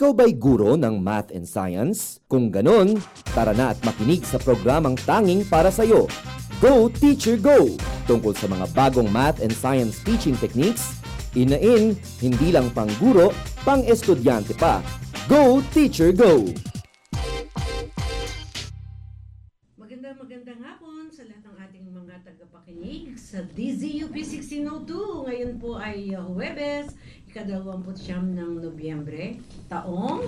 Ikaw ba'y guro ng math and science? Kung ganon, tara na at makinig sa programang tanging para sa'yo. Go Teacher Go! Tungkol sa mga bagong math and science teaching techniques, in, hindi lang pang guro, pang estudyante pa. Go Teacher Go! Magandang hapon sa lahat ng ating mga tagapakinig sa DZUP 1602. Ngayon po ay Huwebes, ika-29 ng Nobyembre, taong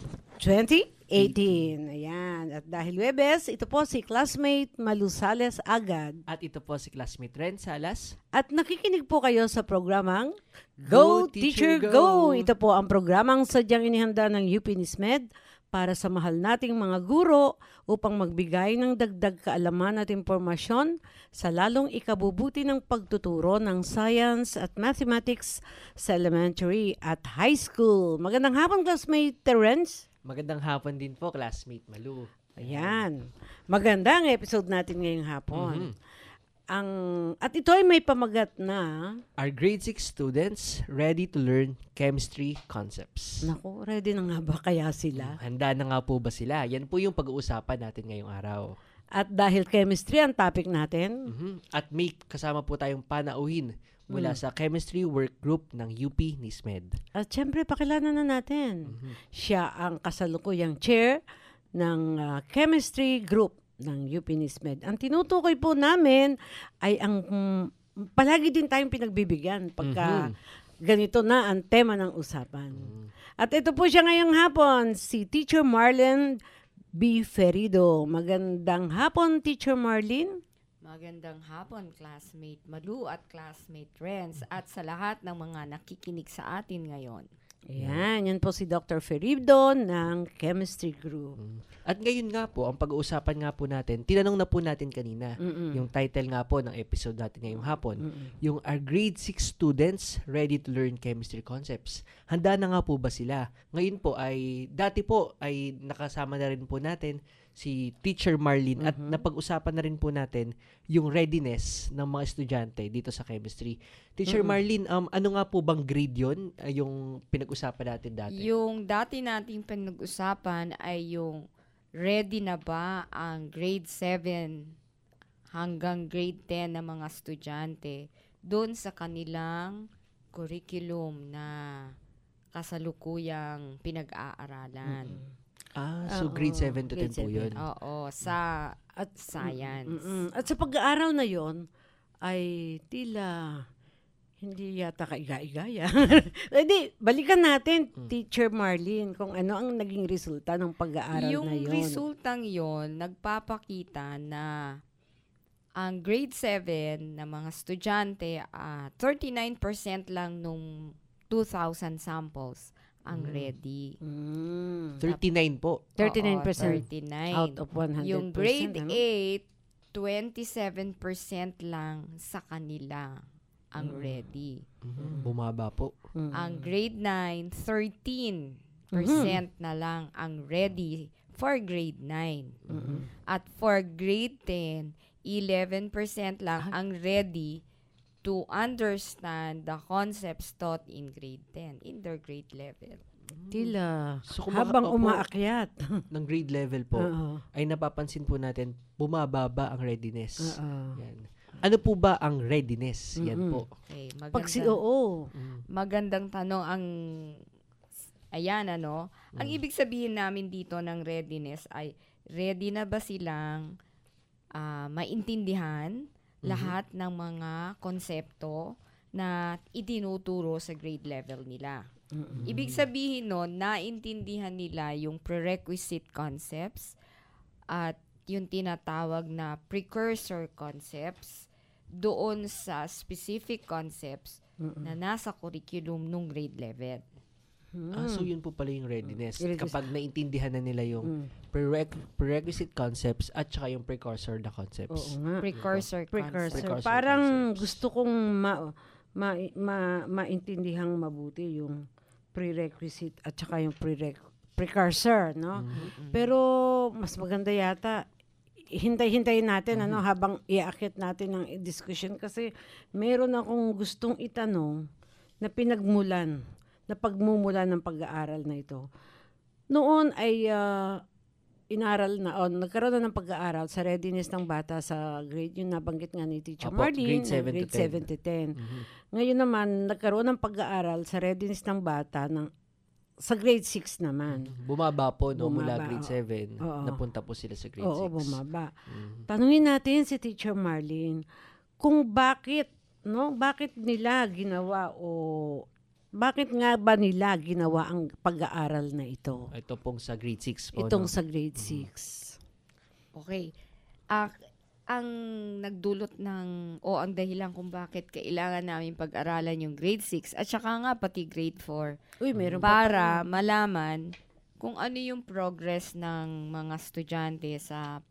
2018. Ayan. At dahil Huwebes, ito po si classmate Malu Sales Agad. At ito po si classmate Ren Salas. At nakikinig po kayo sa programang Go Teacher Go! Ito po ang programang sadyang inihanda ng UP NISMED para sa mahal nating mga guro upang magbigay ng dagdag kaalaman at impormasyon sa lalong ikabubuti ng pagtuturo ng science at mathematics sa elementary at high school. Magandang hapon, classmate Terence. Magandang hapon din po, classmate Malu. Ayan. Maganda ang episode natin ngayong hapon. At ito ay may pamagat na Are grade 6 students ready to learn chemistry concepts? naku, ready na nga ba kaya sila? Handa na nga po ba sila? Yan po yung pag-uusapan natin ngayong araw. At dahil chemistry ang topic natin, At may kasama po tayong panauhin mula sa chemistry work group ng UP NISMED. at syempre pakilala na natin. Siya ang kasalukuyang chair ng chemistry group ng UP NISMED. Ang tinutukoy po namin ay ang palagi din tayong pinagbibigyan pagka ganito na ang tema ng usapan. At ito po siya ngayong hapon, si Teacher Marlene B. Ferido. Magandang hapon, Teacher Marlene. Magandang hapon, classmate Malu at classmate Renz at sa lahat ng mga nakikinig sa atin ngayon. Ayan, yan po si Dr. Ferido ng Chemistry Group. At ngayon nga po, ang pag-uusapan nga po natin, tinanong na po natin kanina, yung title nga po ng episode natin ngayong hapon, yung Are grade 6 students ready to learn chemistry concepts? Handa na nga po ba sila? Ngayon po ay, dati po ay nakasama na rin po natin si Teacher Marlene at napag-usapan na rin po natin yung readiness ng mga estudyante dito sa chemistry. Teacher Marlene, ano nga po bang grade yun, yung pinag-usapan natin dati? Yung dati nating pinag-usapan ay yung ready na ba ang grade 7 hanggang grade 10 na mga estudyante doon sa kanilang curriculum na kasalukuyang pinag-aaralan. So grade 7 to 10 po yun. Oo, sa science. At sa pag-aaral na yon ay tila hindi yata kaiga-igaya. Hindi, balikan natin, Teacher Marlene, kung ano ang naging resulta ng pag-aaral Yung na yon. Yung resultang yon nagpapakita na ang grade 7 na mga estudyante, 39% lang nung 2,000 samples ang ready. 39 po. 39%. Oo, 39. Out of 100%. Yung grade ano? 8, 27% lang sa kanila ang ready. Bumaba po. Ang grade 9, 13% na lang ang ready for grade 9. At for grade 10, 11% lang ang ready to understand the concepts taught in grade 10, in their grade level. Tila, So, kung habang opo, umaakyat. ng grade level po, ay napapansin po natin, bumababa ang readiness. Yan. Ano po ba ang readiness? Yan po. Okay, magandang tanong ang ayan ang ibig sabihin namin dito ng readiness ay ready na ba silang maintindihan lahat ng mga konsepto na itinuturo sa grade level nila. Ibig sabihin nun, naintindihan nila yung prerequisite concepts at yung tinatawag na precursor concepts doon sa specific concepts na nasa curriculum nung grade level. So yun po pala yung readiness. Kapag naintindihan na nila yung prerequisite concepts at saka yung precursor na concepts. Oo nga. Precursor concepts. Parang gusto kong maintindihang mabuti yung prerequisite at saka yung precursor, no? Pero mas maganda yata hintay-hintayin natin habang iaakit natin ang discussion kasi meron akong gustong itanong na pinagmulan na pagmumula ng pag-aaral na ito. Noon ay nagkaroon na ng pag-aaral sa readiness ng bata sa grade, yung nabanggit nga ni Teacher Opo, Marlene, grade 7 to 10. 7 to 10. Mhm. Ngayon naman, nagkaroon ng pag-aaral sa readiness ng bata sa grade 6 naman. Bumaba po, no? Mula Bumaba, grade 7, oo. napunta po sila sa grade 6. Oo, bumaba. Mhm. Tanungin natin si Teacher Marlene kung bakit nila ginawa bakit nga ba nila ginawa ang pag-aaral na ito? Ito pong sa grade 6 po, Itong no? sa grade 6. Okay. Ang nagdulot ang dahilan kung bakit kailangan namin pag-aralan yung grade 6 at saka nga pati grade 4 Uy, meron pa para malaman kung ano yung progress ng mga estudyante sa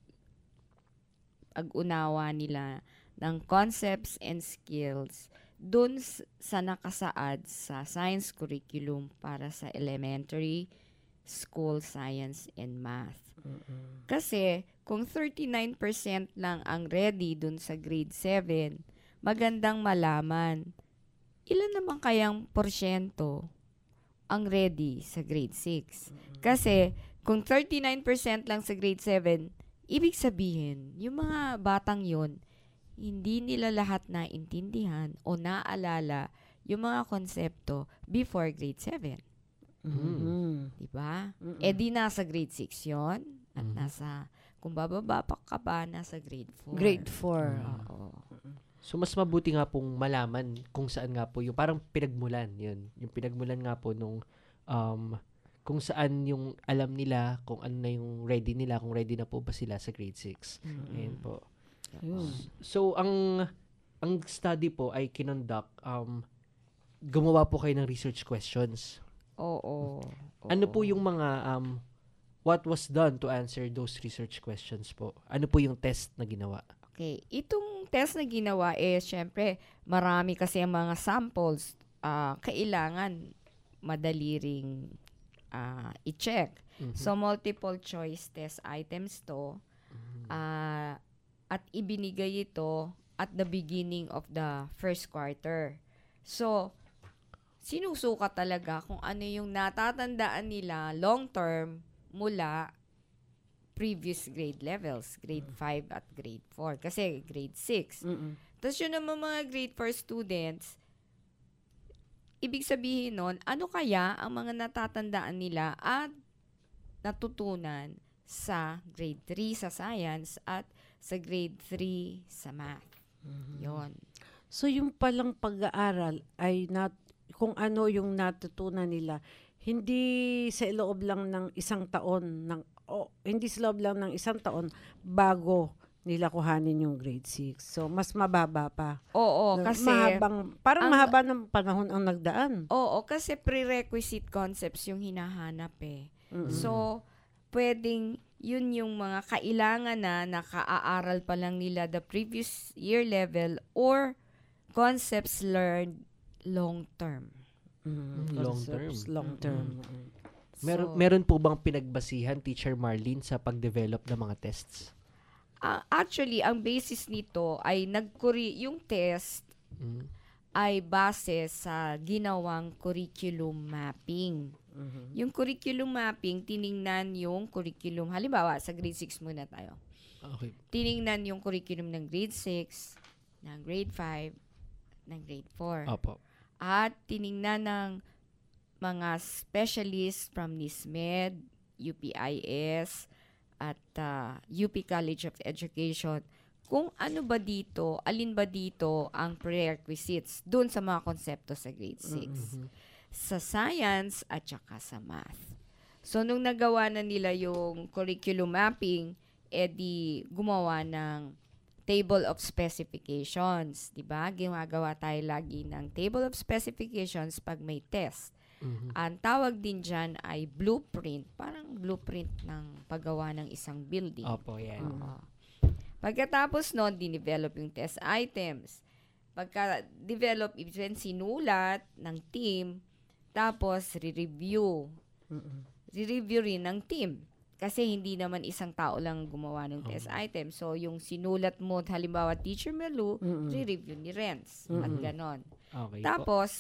pag-unawa nila ng concepts and skills dun sa nakasaad sa science curriculum para sa elementary school science and math. Kasi kung 39% lang ang ready dun sa grade 7, magandang malaman ilan naman kayang porsyento ang ready sa grade 6. Kasi kung 39% lang sa grade 7, ibig sabihin, yung mga batang yon hindi nila lahat naintindihan o naalala yung mga konsepto before grade 7. Mhm. Diba? Eh di nasa grade 6 yon at nasa, kung bababa pa ka ba, nasa grade 4. Grade 4. Oo. So, mas mabuti nga pong malaman kung saan nga po yung parang pinagmulan, yun. Yung pinagmulan nga po nung kung saan yung alam nila, kung ano na yung ready nila, kung ready na po ba sila sa grade 6. Ayan po. Yun. So, ang study po ay kinonduct, gumawa po kayo ng research questions. Oo. Ano po yung mga, what was done to answer those research questions po? Ano po yung test na ginawa? Okay. Itong test na ginawa syempre, marami kasi ang mga samples. Kailangan madali ring i-check. So, multiple choice test items to. At ibinigay ito at the beginning of the first quarter. So, sinusuka talaga kung ano yung natatandaan nila long-term mula previous grade levels, grade 5 at grade 4. Kasi grade 6. Tapos yun naman mga grade 4 students, ibig sabihin nun, ano kaya ang mga natatandaan nila at natutunan sa grade 3 sa science at sa grade 3 sa math. Yon. So, yung palang pag-aaral ay kung ano yung natutunan nila, hindi sa loob lang ng isang taon, hindi sa loob lang ng isang taon bago nila kuhanin yung grade 6. So, mas mababa pa. Oo, kasi mahaba ng panahon ang nagdaan. Oo, kasi prerequisite concepts yung hinahanap eh. So, pwedeng yun yung mga kailangan na nakaaral pa lang nila the previous year level or concepts learned long term. Long term. Long term. Meron po bang pinagbasihan, Teacher Marlene, sa pag-develop ng mga tests? Actually, ang basis nito ay yung test ay base sa ginawang curriculum mapping. Yung curriculum mapping, tiningnan yung curriculum, halimbawa, sa grade 6 muna tayo. Okay. Tiningnan yung curriculum ng grade 6, ng grade 5, ng grade 4. Opo. At tiningnan ng mga specialists from NISMED, UPIS, at UP College of Education, kung alin ba dito ang prerequisites dun sa mga konsepto sa grade 6. Sa science at saka sa math. So, nung nagawa na nila yung curriculum mapping, di gumawa ng table of specifications. Diba? Gumagawa tayo lagi ng table of specifications pag may test. Ang tawag din dyan ay blueprint. Parang blueprint ng paggawa ng isang building. Opo, yan. Pagkatapos nun, dinevelop yung test items. Pagka-develop, ibig sabihin, sinulat ng team, tapos re-review. Re-review rin ng team. Kasi hindi naman isang tao lang gumawa ng test item. So, yung sinulat mo, halimbawa, Teacher Melu, re-review ni Renz. At ganon. Okay Tapos,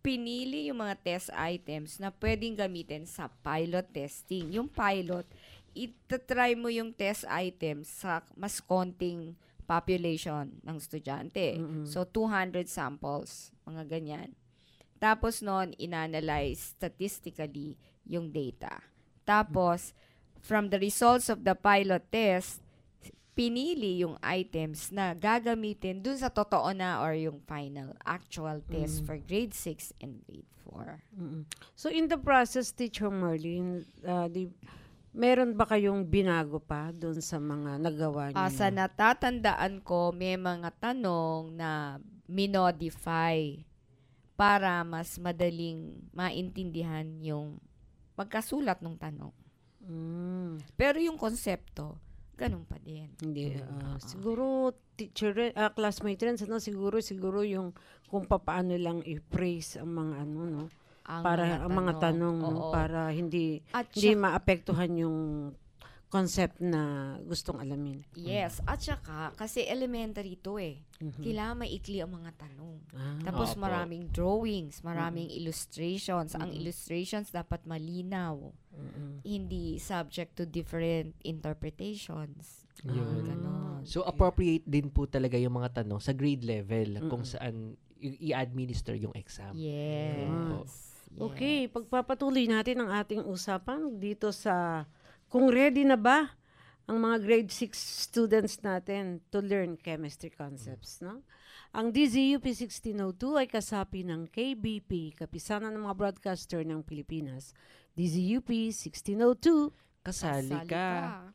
pinili yung mga test items na pwedeng gamitin sa pilot testing. Yung pilot, itatry mo yung test items sa mas konting population ng estudyante. So, 200 samples, mga ganyan. Tapos noon, inanalyze statistically yung data. Tapos, from the results of the pilot test, pinili yung items na gagamitin dun sa totoo na or yung final actual test for grade 6 and grade 4. So, in the process, Teacher Marlene, meron ba kayong binago pa dun sa mga nagawa niyo? Sa natatandaan ko, may mga tanong na minodify para mas madaling maintindihan yung pagkasulat ng tanong. Pero yung konsepto, ganun pa din. Hindi. Siguro, classmate rin, siguro yung kung paano lang i-phrase ang mga no? Ang mga tanong, no? Para hindi maapektuhan yung concept na gustong alamin. Yes. At saka, kasi elementary to kailangan maikli ang mga tanong. Tapos maraming drawings, maraming illustrations. Ang illustrations dapat malinaw. Hindi subject to different interpretations. So, appropriate din po talaga yung mga tanong sa grade level kung saan i-administer yung exam. Yes. Okay, pagpapatuloy natin ang ating usapan dito sa kung ready na ba ang mga grade 6 students natin to learn chemistry concepts, no? Ang DZUP 1602 ay kasapi ng KBP, Kapisanan ng mga Broadcaster ng Pilipinas. DZUP 1602, kasali ka.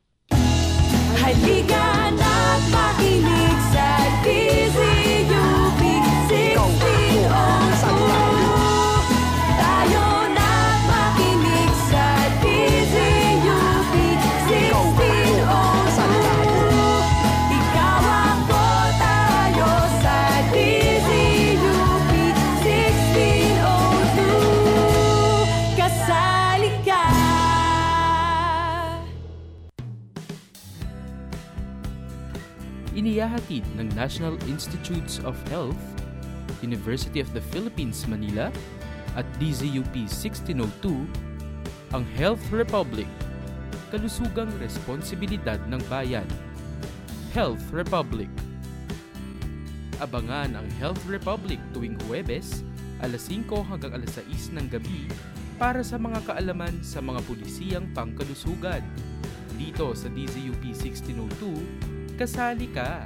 Halika na't makinig sa DZUP 1602. Tayo na't makinig sa DZUP 1602. Ikaw ako, tayo sa DZUP 1602. Kasali ka. Inihahatid ng National Institutes of Health, University of the Philippines, Manila, at DZUP 1602, ang Health Republic, kalusugang responsibilidad ng bayan. Health Republic. Abangan ang Health Republic tuwing Huwebes, alas 5 hanggang alas 6 ng gabi para sa mga kaalaman sa mga pulisiyang pangkalusugan. Dito sa DZUP 1602, kasali ka!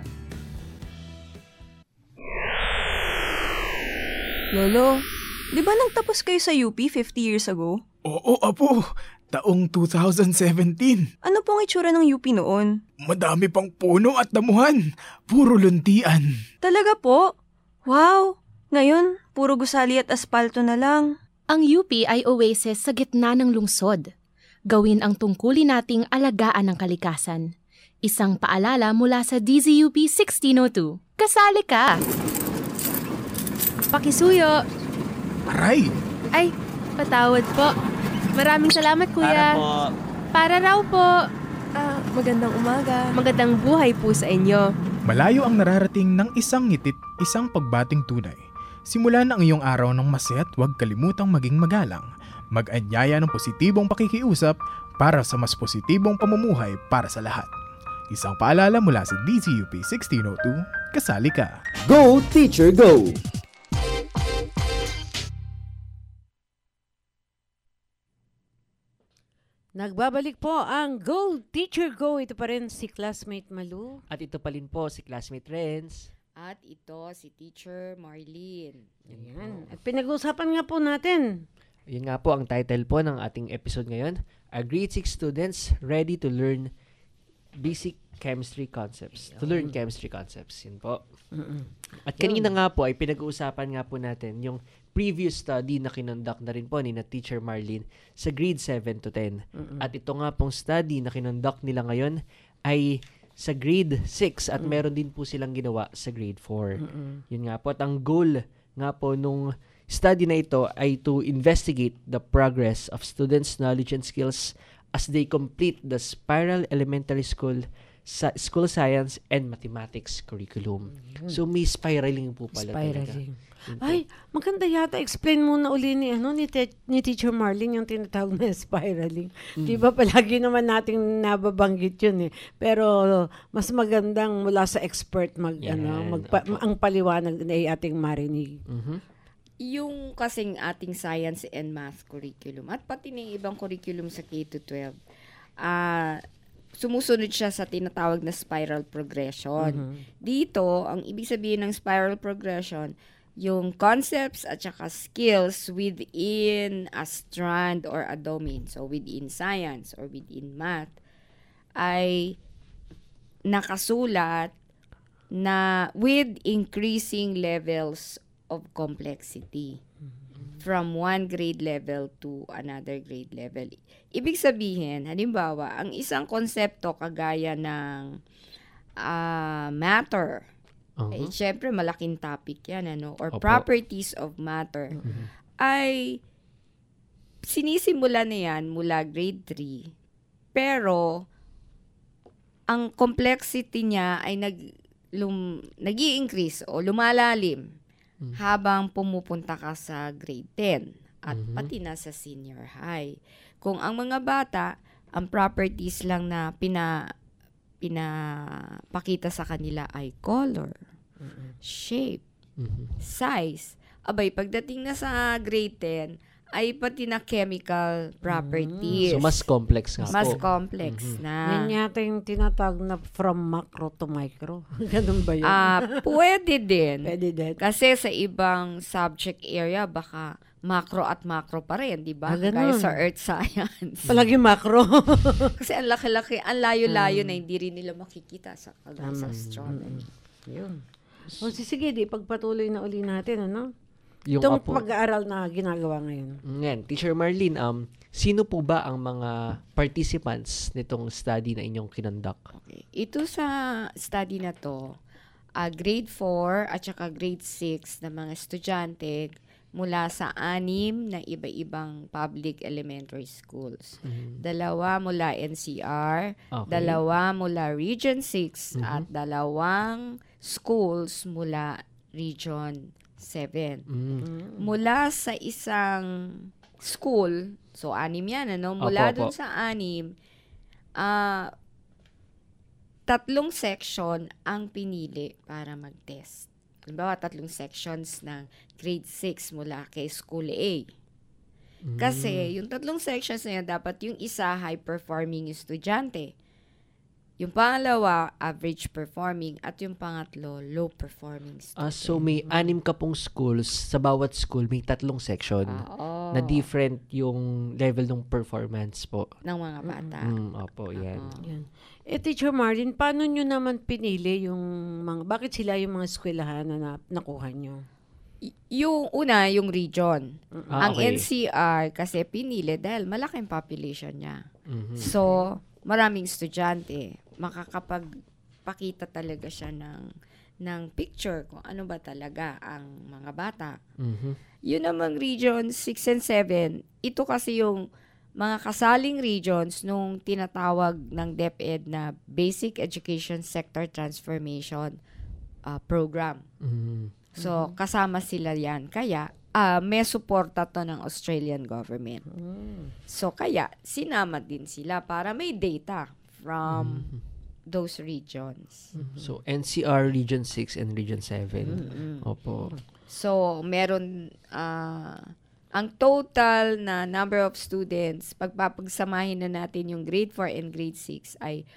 Lolo, di ba nagtapos kayo sa UP 50 years ago? Oo, apo. Taong 2017. Ano pong itsura ng UP noon? Madami pang puno at damuhan. Puro luntian. Talaga po? Wow! Ngayon, puro gusali at aspalto na lang. Ang UP ay oasis sa gitna ng lungsod. Gawin ang tungkulin nating alagaan ng kalikasan. Isang paalala mula sa DZUP 1602. Kasali ka! Pakisuyo! Aray! Ay, patawad po. Maraming salamat, kuya. Para raw po. Magandang umaga. Magandang buhay po sa inyo. Malayo ang nararating ng isang ngitit, isang pagbating tunay. Simula na ang iyong araw ng masaya't huwag kalimutang maging magalang. Mag-anyaya ng positibong pakikiusap para sa mas positibong pamumuhay para sa lahat. Isang paalala mula sa DZUP 1602, kasali ka. Go, Teacher, Go! Nagbabalik po ang Go, Teacher, Go! Ito pa rin si Classmate Malu. At ito pa rin po si Classmate Renz. At ito si Teacher Marlene. Ayan. At pinag-usapan nga po natin. Yun nga po ang title po ng ating episode ngayon. Our grade 6 students ready to learn basic chemistry concepts. To learn chemistry concepts. Yun po. At kanina nga po ay pinag-uusapan nga po natin yung previous study na kinonduct na rin po ni na Teacher Marlene sa grade 7 to 10. At ito nga pong study na kinonduct nila ngayon ay sa grade 6 at meron din po silang ginawa sa grade 4. Yun nga po. At ang goal nga po nung study na ito ay to investigate the progress of students' knowledge and skills as they complete the Spiral Elementary School school science and mathematics curriculum. So may spiraling po pala Spiraling. talaga. Yun po. Ay, maganda yata. Explain muna uli ni Teacher Marlene yung tinatawag na spiraling. Di ba palagi naman nating nababanggit yun eh. Pero mas magandang mula sa expert Yan, ang paliwanag na ating marinig. Yung kasing ating science and math curriculum at pati ng ibang curriculum sa K-12, sumusunod siya sa tinatawag na spiral progression. Dito, ang ibig sabihin ng spiral progression, yung concepts at saka skills within a strand or a domain, so within science or within math, ay nakasulat na with increasing levels of complexity from one grade level to another grade level. Ibig sabihin, halimbawa, ang isang konsepto kagaya ng matter, eh, syempre malaking topic yan, or Opo. properties of matter, ay sinisimula na yan mula grade 3, pero ang complexity niya ay nag-i-increase o lumalalim habang pumupunta ka sa grade 10 at pati na sa senior high. Kung ang mga bata, ang properties lang na pinapakita sa kanila ay color, shape, size. Abay, pagdating na sa grade 10, ay pati na chemical properties. So, mas complex nga Mas po. complex na. Yan yata yung tinatawag na from macro to micro. Ganun ba yun? Pwede din. Pwede din. Kasi sa ibang subject area, baka macro at macro pa rin, di ba? Kaya ganun. sa earth science. Palagi macro. Kasi ang laki-laki, ang layo-layo na hindi rin nila makikita sa astronomy. Yun. O sige, pagpatuloy na uli natin, Yung Itong apo. pag-aaral na ginagawa ngayon. Ngayon, Teacher Marlene, sino po ba ang mga participants nitong study na inyong kinonduct? Okay. Ito sa study na to, grade 4 at saka grade 6 na mga estudyante mula sa 6 na iba-ibang public elementary schools. 2 mula NCR, Okay. 2 mula Region 6, at 2 schools mula Region 7. Mula sa isang school, so 6 yan, mula Opo, dun opo. sa 6, 3 section ang pinili para mag-test. Halimbawa, 3 sections ng grade 6 mula kay School A. Kasi, yung 3 sections na yan, dapat yung isa high-performing estudyante. Yung pangalawa, average performing. At yung pangatlo, low-performing student. So, may 6 ka pong schools. Sa bawat school, may 3 section na different yung level ng performance po. ng mga bata. Opo, yan. Yan. Teacher Marlene, paano nyo naman pinili yung bakit sila yung mga eskwelahan na nakuha nyo? Yung una, yung region. Ang okay. NCR kasi pinili dahil malaking population niya. So, maraming estudyante. Makakapagpakita talaga siya ng picture kung ano ba talaga ang mga bata. Yun namang region 6 and 7, ito kasi yung mga kasaling regions nung tinatawag ng DepEd na Basic Education Sector Transformation Program. So, kasama sila yan. Kaya, may suporta to ng Australian government. So, kaya, sinama din sila para may data from those regions. So, NCR, Region 6, and Region 7. Opo. So, meron, ang total na number of students, pagpapagsamahin na natin yung grade 4 and grade 6 ay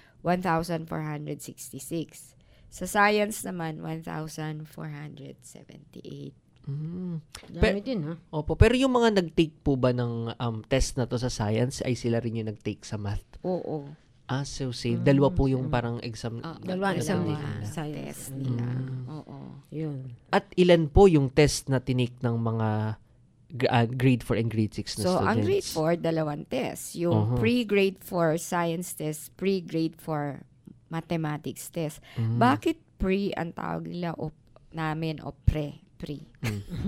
1,466. Sa science naman, 1,478. Dami din, ha? Opo. Pero yung mga nag-take po ba ng test na to sa science, ay sila rin yung nag-take sa math? Oo. So say, dalawa po yung parang exam. Dalawang exam Dalawa nila. Science. test nila. Oo. Yun. At ilan po yung test na tinake ng mga grade 4 and grade 6 na So, students? ang grade 4, 2 test. Yung pre-grade 4 science test, pre-grade 4 mathematics test. Bakit pre ang tawag nila namin o pre?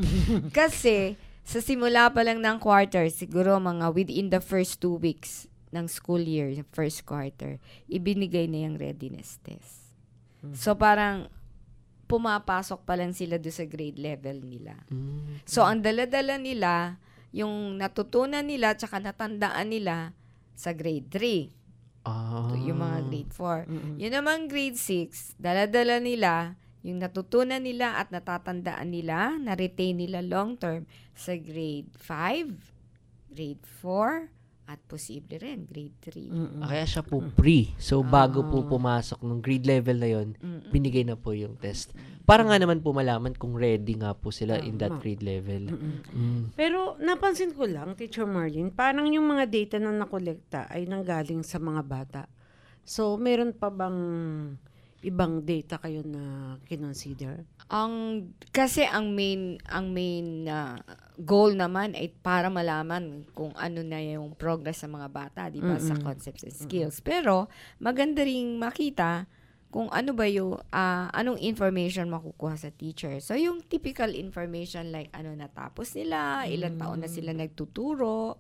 Kasi, sa simula pa lang ng quarter, siguro mga within the first 2 weeks, ng school year, yung first quarter, ibinigay na yung readiness test. So, parang pumapasok pa lang sila doon sa grade level nila. So, ang dala-dala nila, yung natutunan nila tsaka natandaan nila sa grade 3. Yung mga grade 4. Yun naman grade 6, dala-dala nila yung natutunan nila at natatandaan nila, na-retain nila long-term sa grade 5, grade 4, at posible rin, grade 3. Kaya siya po pre. So, bago po pumasok ng grade level na yon, binigay na po yung test. Para nga naman po malaman kung ready nga po sila in that grade level. Pero napansin ko lang, Teacher Marlene, parang yung mga data na nakolekta ay nanggaling sa mga bata. So, meron pa bang ibang data kayo na kinonsider? Kasi ang main goal naman ay para malaman kung ano na yung progress sa mga bata, di ba, sa concepts and skills. Pero maganda ring makita kung ano ba yung anong information makukuha sa teacher. So yung typical information like ano natapos nila, ilang taon na sila nagtuturo,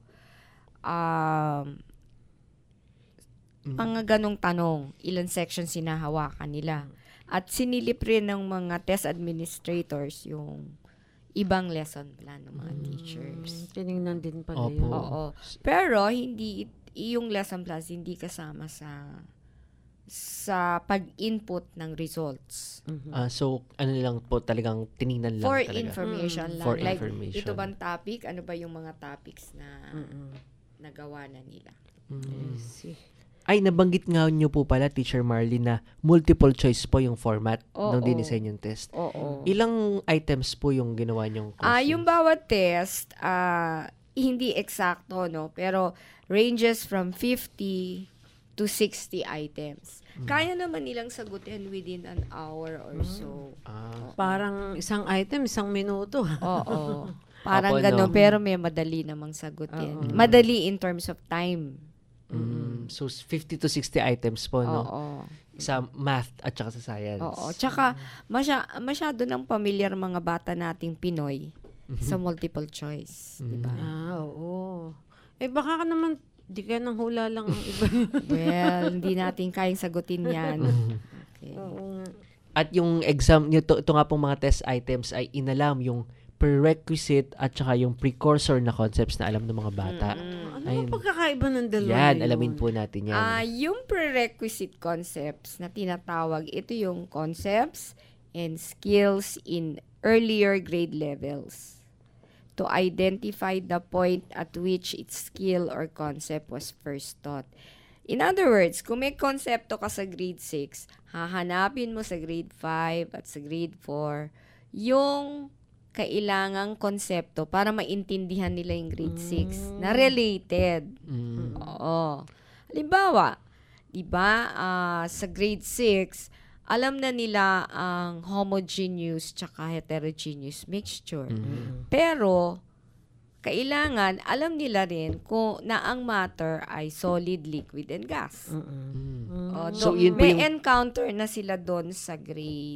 mga ganong tanong, ilang sections sinahawakan nila. At sinilip rin ng mga test administrators yung ibang lesson plan ng mga teachers. Tinignan din pala Opo. yun. Oo. Pero hindi yung lesson plans hindi kasama sa pag-input ng results. So, ano lang po talagang tinignan lang For talaga. information lang. For Like, information. ito bang topic? Ano ba yung mga topics na nagawa na nila? See. Ay, nabanggit nga nyo po pala, Teacher Marlene, na multiple choice po yung format Oo. nung dinisenyo yung test. Oo. Ilang items po yung ginawa nyong questions? Yung bawat test, hindi eksakto, no? Pero ranges from 50 to 60 items. Kaya naman nilang sagutin within an hour or so. Parang isang item, isang minuto. Oo. Parang Opo, gano'n, no? pero may madali namang sagutin. Madali in terms of time. So, 50 to 60 items po, no? Oo. Sa math at saka sa science. Oo. Tsaka, masyado ng familiar mga bata nating Pinoy sa multiple choice. Diba? Oo. Baka ka naman, di ka nang hula lang ang iba. Well, hindi natin kayang sagutin yan. Okay. At yung exam, ito nga pong mga test items ay inalam yung prerequisite at saka yung precursor na concepts na alam ng mga bata. Ano ang pagkakaiba ng dalawa Yan, na yun? alamin po natin yan. Yung prerequisite concepts na tinatawag, ito yung concepts and skills in earlier grade levels to identify the point at which its skill or concept was first taught. In other words, kung may konsepto ka sa grade 6, hahanapin mo sa grade 5 at sa grade 4 yung kailangang konsepto para maintindihan nila yung grade 6 na related. Oo. Halimbawa, di ba, sa grade 6, alam na nila ang homogeneous tsaka heterogeneous mixture. Pero, kailangan, alam nila rin kung na ang matter ay solid, liquid, and gas. So, yun po may yung encounter na sila doon sa grade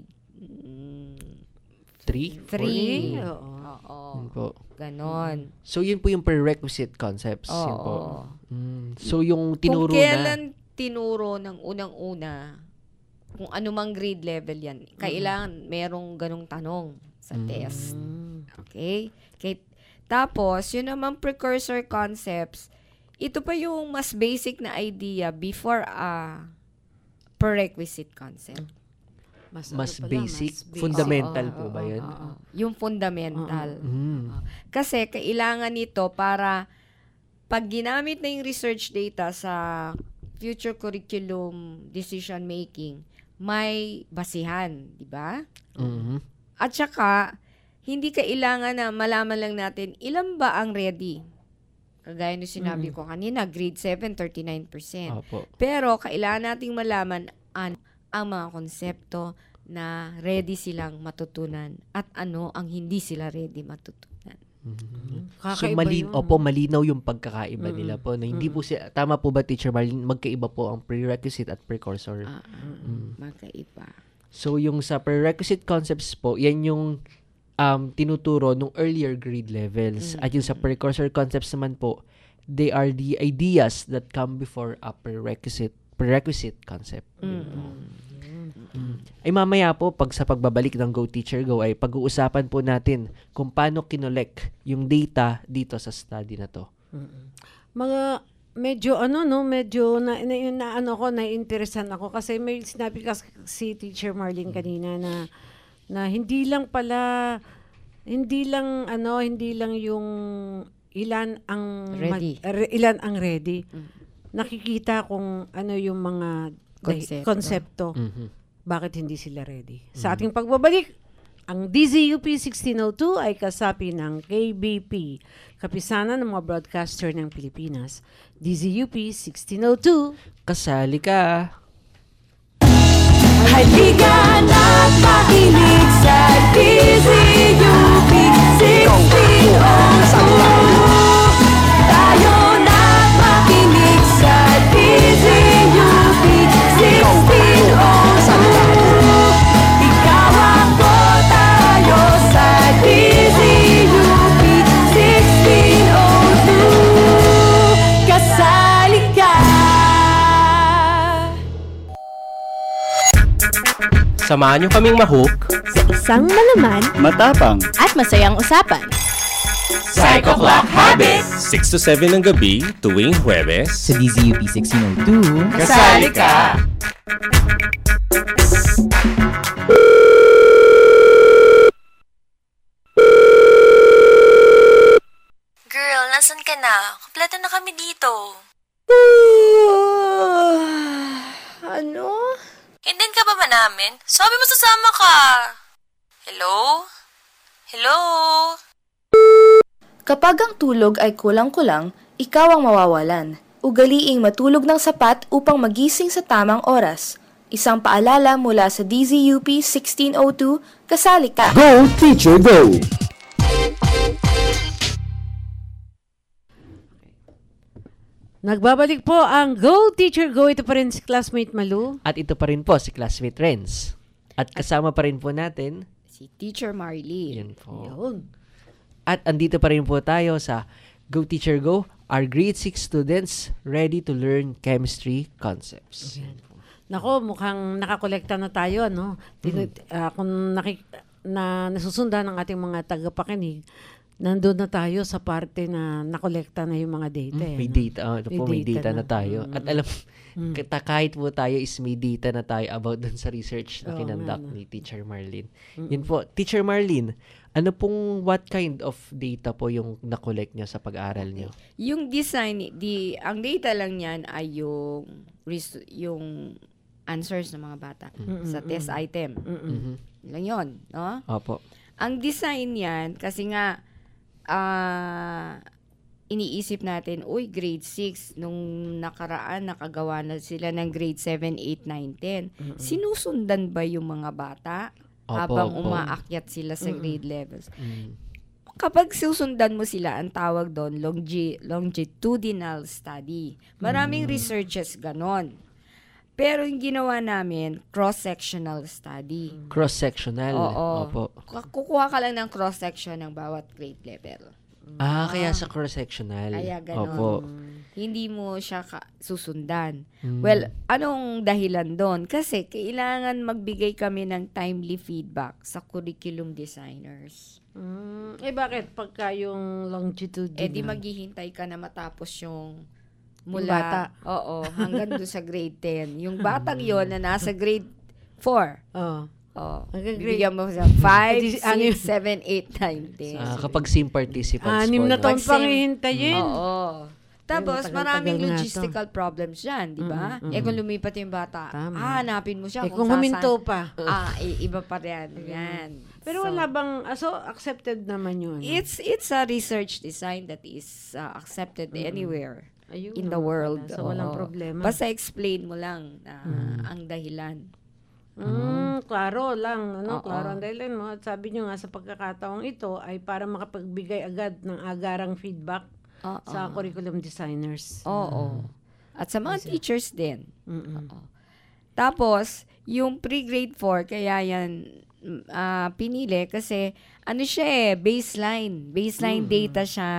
3? 3. Yun po. Ganon. So, yun po yung prerequisite concepts. Yun po. Oo. So, yung tinuro Kung na... kailan tinuro ng unang-una, kung anumang grade level yan, kailangan merong ganong tanong sa test. Okay? Tapos, yun naman precursor concepts, ito pa yung mas basic na idea before a prerequisite concept. Mas basic? Fundamental po ba yun? Yung fundamental. Kasi kailangan nito para pag ginamit na yung research data sa future curriculum decision making, may basihan, di ba? At saka, hindi kailangan na malaman lang natin ilan ba ang ready. Kagaya nung sinabi ko kanina, grade 7, 39%. Opo. Pero kailangan nating malaman ang mga konsepto na ready silang matutunan at ano ang hindi sila ready matutunan. So, malinaw yung pagkakaiba nila po. No? Hindi po tama po ba, Teacher Marlene, magkaiba po ang prerequisite at precursor? Magkaiba. So, yung sa prerequisite concepts po, yan yung tinuturo nung earlier grade levels. At yung sa precursor concepts naman po, they are the ideas that come before a prerequisite concept. Ay mamaya po, pag sa pagbabalik ng Go Teacher Go, ay pag-uusapan po natin kung paano kinolek yung data dito sa study na to. Mga medyo naiinteresan ako kasi may sinabi si Teacher Marlene kanina na hindi lang yung ilan ang ready. Nakikita kung ano yung mga konsepto. Bakit hindi sila ready? Sa ating pagbabalik, ang DZUP 1602 ay kasapi ng KBP, Kapisanan ng mga Broadcaster ng Pilipinas. DZUP 1602. Kasali ka! Halika na't makinig sa DZUP 1602. Tayo na't makinig sa DZUP 1602. Ikaw ako, tayo sa DZUP 1602. Kasali ka. Samahan niyo kaming mahook sa isang malaman, matapang at masayang usapan. Psycho Clock Habit! 6 to 7 ng gabi, tuwing Huwebes. Sa DZUP 1602, kasali ka! Girl, nasan ka na? Kompleto na kami dito. Ano? Hindihan ka ba namin? Sabi mo sasama ka. Hello? Hello? Kapag ang tulog ay kulang-kulang, ikaw ang mawawalan. Ugaliing matulog ng sapat upang magising sa tamang oras. Isang paalala mula sa DZUP 1602, kasali ka! Go Teacher Go! Nagbabalik po ang Go Teacher Go. Ito pa rin si Classmate Malu. At ito pa rin po si Classmate Renz. At kasama pa rin po natin si Teacher Marlene. Yan po. At andito pa rin po tayo sa Go Teacher Go, our grade 6 students ready to learn chemistry concepts. Nako, mukhang nakakolekta na tayo, no? Kung nasusundan ng ating mga tagapakinig, nandun na tayo sa parte na nakolekta na yung mga data. May data. May data na tayo. At alam, kahit po tayo is may data na tayo about dun sa research na kinandak ni Teacher Marlene. Yun po. Teacher Marlene, what kind of data po yung nakolek nyo sa pag-aaral nyo? Yung design, ang data lang yan ay yung answers ng mga bata sa test item. Lang yun, no? Opo. Ang design yan, kasi nga, iniisip natin, grade 6, nung nakaraan, nakagawa na sila ng grade 7, 8, 9, 10. Sinusundan ba yung mga bata habang umaakyat sila sa grade levels? Kapag susundan mo sila, ang tawag doon, longitudinal study. Maraming researches ganon. Pero yung ginawa namin, cross-sectional study. Cross-sectional? Oo. Opo. Kukuha ka lang ng cross-section ng bawat grade level. Kaya sa cross-sectional. Kaya ganon. Opo. Hindi mo siya susundan. Well, anong dahilan doon? Kasi kailangan magbigay kami ng timely feedback sa curriculum designers. Bakit? Pagka yung longitudinal? Di maghihintay ka na matapos yung mula, hanggang doon sa grade 10. Yung batang yon na nasa grade 4. Bibigyan mo sa 5, 6, 7, 8, 9, 10. Kapag sim participants. 6 na taon pang hihintayin. Oo. Tapos, maraming logistical problems dyan, di ba? Kung lumipat yung bata, hanapin mo siya. Kung huminto pa. Iba pa rin. Yan. Pero wala bang, accepted naman yun? It's a research design that is accepted anywhere. In the world. So, walang problema. Basta explain mo lang ang dahilan. Klaro lang. Klaro ang dahilan mo. At sabi nyo nga sa pagkakataong ito ay para makapagbigay agad ng agarang feedback sa curriculum designers. At sa mga teachers din. Tapos, yung pre-grade 4, kaya yan pinili kasi ano siya baseline. Baseline data siya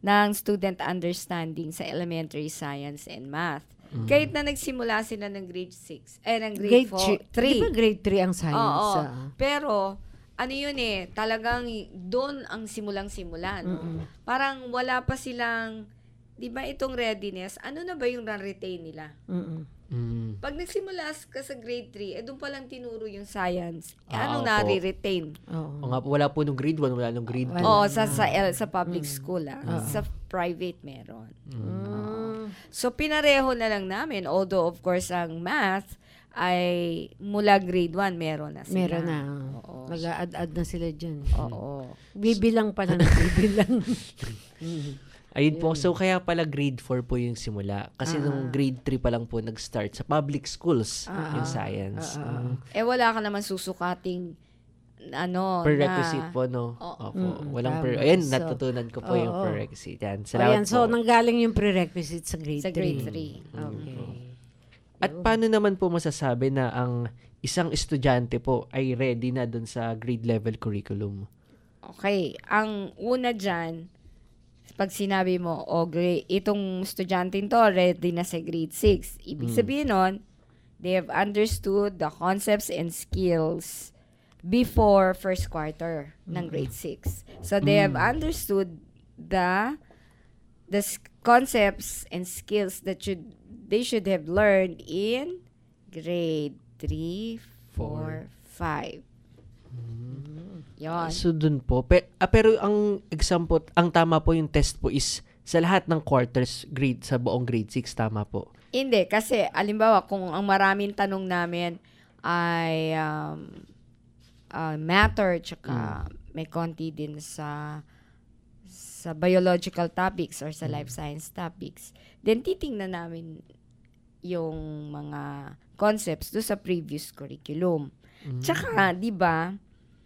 ng student understanding sa elementary science and math. Kahit na nagsimula sila ng grade 6, ng grade 3. Di ba grade 3 ang science? Oo. Pero, ano yun talagang doon ang simulang-simulan. Parang wala pa silang, di ba itong readiness, ano na ba yung retain nila? Pag nagsimula ka sa grade 3, doon pa lang tinuro yung science. Anong nare-retain? Wala po nung grade 1, wala nung grade 2. Oo, sa public school. Sa private meron. So, pinareho na lang namin. Although, of course, ang math ay mula grade 1, meron na sila. Meron na. Mag-a-add na sila dyan. Oo. Bibilang pa lang. Bibilang. Ayun po. So, kaya pala grade 4 po yung simula. Kasi nung grade 3 pa lang po nag-start sa public schools yung science. Wala ka naman susukating prerequisite po, no? Opo. Walang ayan, natutunan ko po yung prerequisite. Yan. Salamat po. So, nanggaling yung prerequisite sa grade 3. Sa grade 3. Okay. At paano naman po masasabi na ang isang estudyante po ay ready na dun sa grade level curriculum? Okay. Ang una dyan, pag sinabi mo, itong estudyante to ready na sa grade 6. Ibig sabihin nun, they have understood the concepts and skills before first quarter ng grade 6. So, they have understood the concepts and skills that they should have learned in grade 3, 4, 5. Yon. So, dun po. Pero ang exam po, ang tama po yung test po is sa lahat ng quarters grade, sa buong grade 6, tama po? Hindi, kasi, alimbawa, kung ang maraming tanong namin ay matter, tsaka may konti din sa biological topics or sa life science topics, then titingnan namin yung mga concepts do sa previous curriculum. Tsaka, di ba,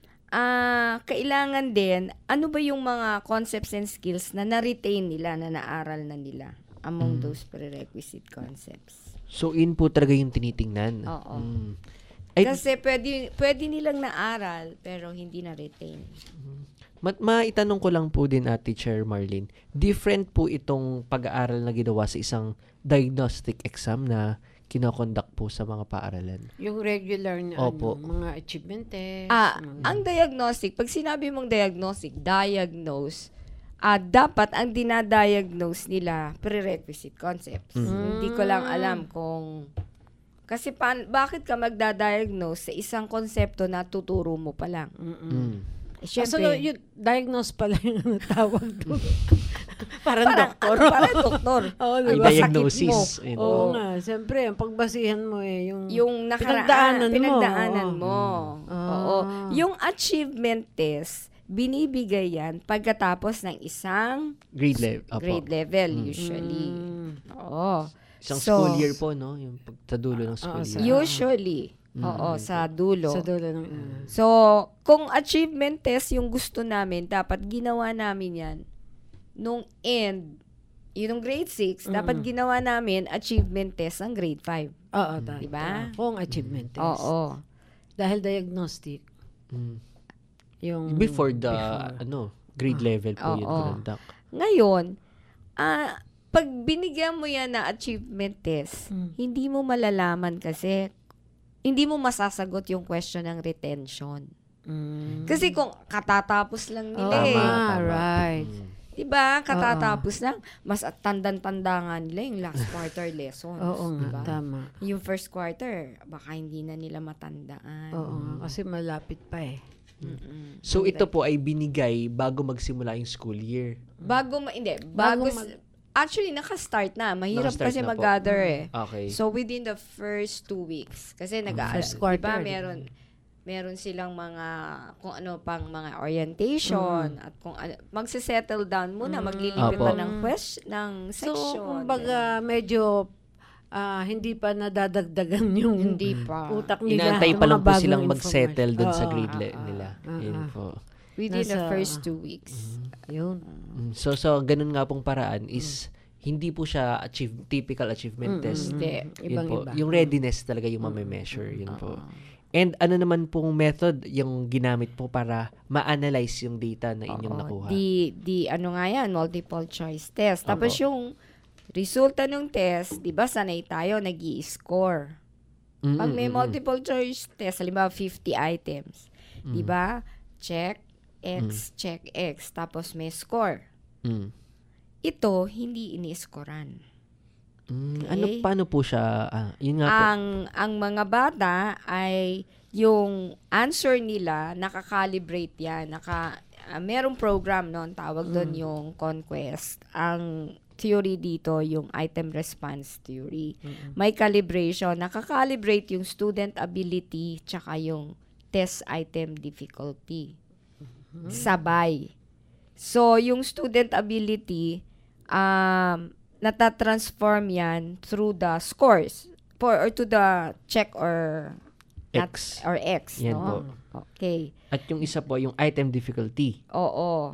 kailangan din, ano ba yung mga concepts and skills na na-retain nila, na naaral na nila among those prerequisite concepts. So, in po talaga yung tinitingnan. Oo. Kasi pwede nilang naaral, pero hindi na-retain. Maitanong ko lang po din, Teacher Marlene, different po itong pag-aaral na ginawa sa isang diagnostic exam na kinokonduct po sa mga paaralan? Yung regular na mga achievement test. Ang diagnostic, pag sinabi mong diagnose, dapat ang dinadiagnose nila prerequisite concepts. Hindi ko lang alam kung kasi bakit ka magdadiagnose sa isang konsepto na tuturo mo pa lang? So, yung diagnose pala yung tawag doon. Parang doktor. Parang doktor. Diba? Diagnosis. Oo nga. Siyempre, ang pagbasihan mo yung pinagdaanan mo. Oo. Yung achievement test, binibigay yan pagkatapos ng isang grade level usually. Oo. Isang school year po, no? Yung pagtadulo ng school year. Usually. Oo, sa dulo. Sa dulo ng So, kung achievement test yung gusto namin, dapat ginawa namin yan nung end, yung grade 6, dapat ginawa namin achievement test ng grade 5. Oo, diba? Kung achievement test. Oo. Dahil diagnostic. Yung before the grade level po yun conduct. Ngayon, pag binigyan mo yan na achievement test, hindi mo malalaman kasi hindi mo masasagot yung question ng retention. Kasi kung katatapos lang nila right. Diba? Katatapos lang. Mas tandan-tanda nga nila yung last quarter lessons. Oo nga, diba? tama. Yung first quarter, baka hindi na nila matandaan. Oo nga, kasi malapit pa eh. So, ito po ay binigay bago magsimula yung school year? Actually, naka-start na. Mahirap kasi mag-gather eh. Okay. So, within the first 2 weeks. Kasi first quarter. Diba, meron silang mga, kung ano pang mga orientation, at kung magse-settle down muna, maglilipat pa ng section. So, kumbaga, medyo hindi pa nadadagdagan yung utak nila. Inantay pa lang po silang mag-settle dun sa grade nila. Yun po. Within the first 2 weeks. Yun. So ganun nga pong paraan is hindi po siya typical achievement test. Hindi. Yun po. Yung readiness talaga yung ma-measure. Yun po. And ano naman pong method yung ginamit po para ma-analyze yung data na inyong nakuha? Ano nga yan, multiple choice test. Tapos yung resulta ng test, di ba sanay tayo, nag-i-score. Pag may multiple choice test, halimbawa 50 items, di ba? Check X, check X, tapos may score. Ito, hindi ini-scorean. Okay? Paano po siya? Yun nga po. Ang mga bata ay yung answer nila, nakakalibrate yan. Merong program noon, tawag doon yung Conquest. Ang theory dito, yung item response theory. May calibration. Nakakalibrate yung student ability tsaka yung test item difficulty. Sabay. So, yung student ability, natatransform yan through the scores or to the check or X. X, yan no? Po. Okay. At yung isa po, yung item difficulty. Oo.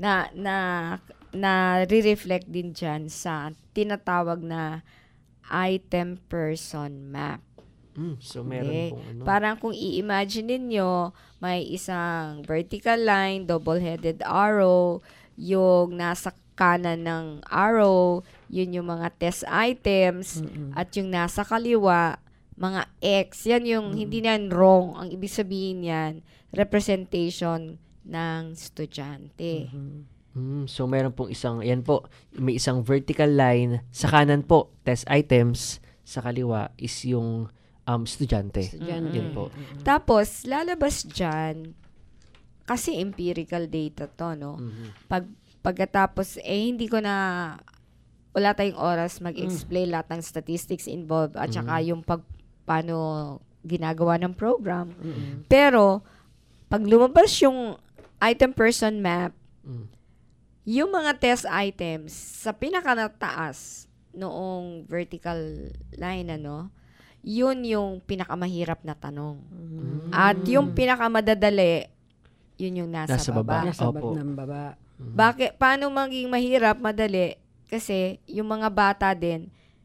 Na re-reflect din dyan sa tinatawag na item person map. So, meron pong ano. Parang kung i-imagine ninyo, may isang vertical line, double-headed arrow, yung nasa kanan ng arrow, yun yung mga test items, at yung nasa kaliwa, mga X. Yan yung hindi na wrong. Ang ibig sabihin yan, representation ng estudyante. So, meron pong yan po, may isang vertical line. Sa kanan po, test items. Sa kaliwa is yung estudyante. Yan po. Tapos, lalabas dyan, kasi empirical data to, no? Pagkatapos, hindi ko na, wala tayong oras mag-explain lahat ng statistics involved at saka yung paano ginagawa ng program. Pero, pag lumabas yung item person map, yung mga test items sa pinakanataas noong vertical line, yun yung pinakamahirap na tanong. At yung pinakamadadali, yun yung nasa baba. Nasa ng baba. Bakit? Paano maging mahirap, madali? Kasi yung mga bata din,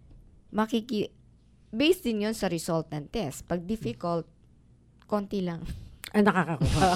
based din yun sa result ng test. Pag difficult, konti lang. Ay, nakakakuha.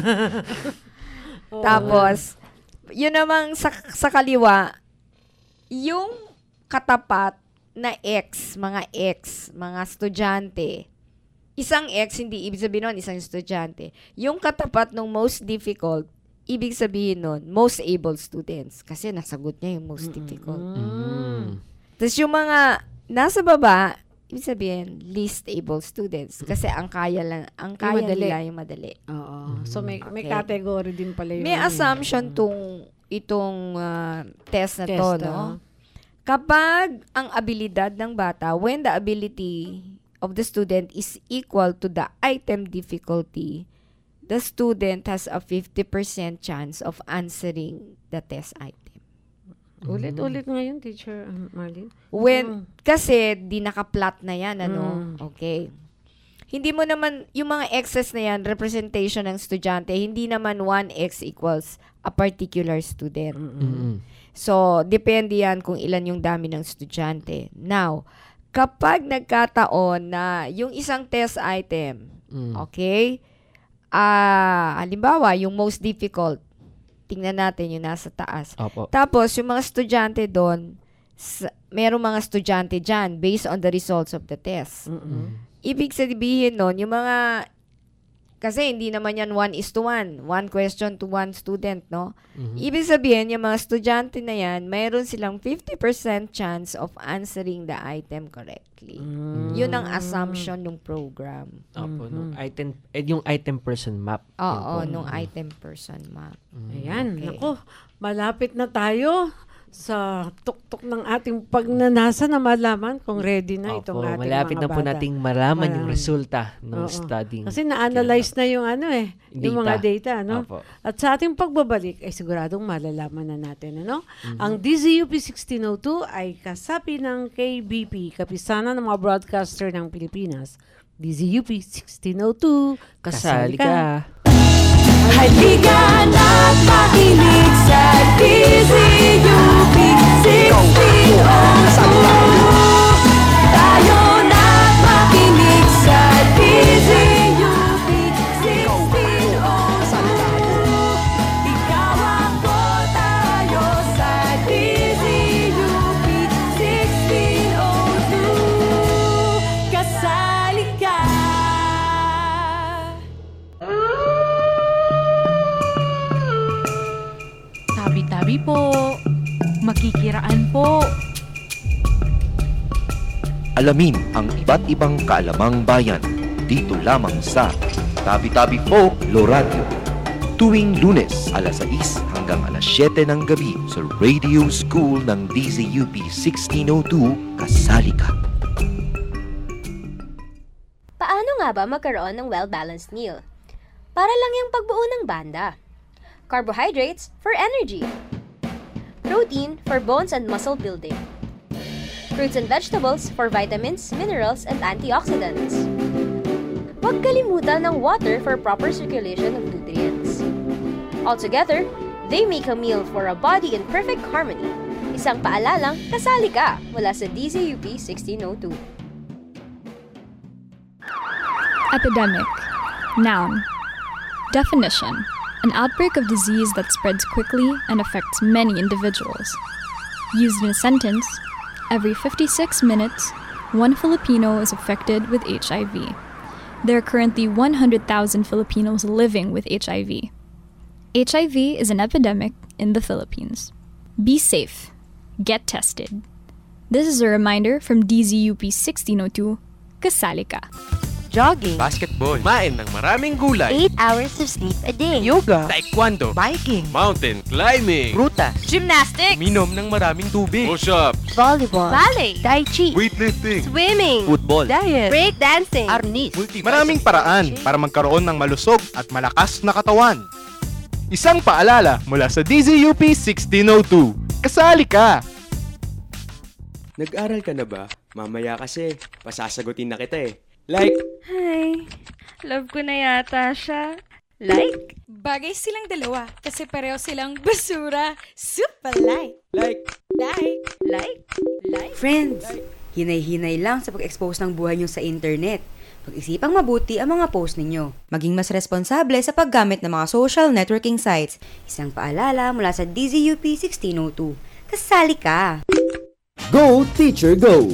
Tapos, yun namang sa kaliwa, yung katapat na mga estudyante, isang X, hindi ibig sabihin nun, isang estudyante. Yung katapat ng most difficult, ibig sabihin nun, most able students. Kasi nasagot niya yung most difficult. Tapos yung mga nasa baba, ibig sabihin, least able students. Kasi ang kaya nila yung madali. Oo. So may category din pala yung... May assumption itong test na to, no? Kapag ang abilidad ng bata, when the ability of the student is equal to the item difficulty, the student has a 50% chance of answering the test item. Ulit-ulit ngayon, Teacher Marlene. Kasi di naka-plot na yan, Okay. Hindi mo naman, yung mga X's na yan, representation ng estudyante, hindi naman 1X equals a particular student. So, depende yan kung ilan yung dami ng estudyante. Now, kapag nagkataon na yung isang test item, okay, halimbawa, yung most difficult, tingnan natin yung nasa taas. Opo. Tapos, yung mga estudyante doon, merong mga estudyante dyan based on the results of the test. Ibig sabihin nun, yung mga, kasi hindi naman yan 1:1, one question to one student, no? Ibig sabihin, yung mga estudyante na yan, mayroon silang 50% chance of answering the item correctly. Yun ang assumption ng program. Opo, yung item person map. Oo, nung item person map. Ayan, naku, malapit na tayo sa tuktok ng ating pagnanasa na malaman kung ready na itong ating malapit mga na po bata. nating malaman yung resulta ng studying. Kasi na-analyze na yung yung mga data, no? Opo. At sa ating pagbabalik ay siguradong malalaman na natin, Ang DZUP 1602 ay kasapi ng KBP, Kapisanan ng mga Broadcaster ng Pilipinas. DZUP 1602, Kasali ka. Halika na't makinig sa DZUP 1602. Tayo na't makinig sa DZUP Alamin ang iba't ibang kaalamang bayan dito lamang sa Tabi-Tabi Folklore Radio. Tuwing Lunes, alas 6 hanggang alas 7 ng gabi sa Radio School ng DZUP 1602, Kasali Ka. Paano nga ba magkaroon ng well-balanced meal? Para lang yung pagbuo ng banda. Carbohydrates for energy. Protein for bones and muscle building. Fruits and vegetables for vitamins, minerals, and antioxidants. Huwag kalimutan ng water for proper circulation of nutrients. Altogether, they make a meal for a body in perfect harmony. Isang paalalang kasali ka mula sa DZUP 1602. Epidemic. Noun. Definition. An outbreak of disease that spreads quickly and affects many individuals. Used in a sentence, every 56 minutes, one Filipino is affected with HIV. There are currently 100,000 Filipinos living with HIV. HIV is an epidemic in the Philippines. Be safe. Get tested. This is a reminder from DZUP 1602, Kasali Ka. Jogging, basketball, kumain ng maraming gulay, 8 hours of sleep a day, yoga, taekwondo, biking, mountain climbing, prutas, gymnastics, minom ng maraming tubig, push-ups, volleyball, ballet, tai chi, weightlifting, swimming, football, diet, break dancing, arnis. Maraming paraan para magkaroon ng malusog at malakas na katawan. Isang paalala mula sa DZUP 1602. Kasali ka! Nag-aral ka na ba? Mamaya kasi, pasasagutin na kita eh. Like, hi, love ko na yata siya. Like? Bagay silang dalawa kasi pareho silang basura. Super like. Like. Friends, hinay-hinay lang sa pag-expose ng buhay nyo sa internet. Pag-isipang mabuti ang mga post ninyo. Maging mas responsable sa paggamit ng mga social networking sites. Isang paalala mula sa DZUP 1602. Kasali ka! Go, Teacher, Go!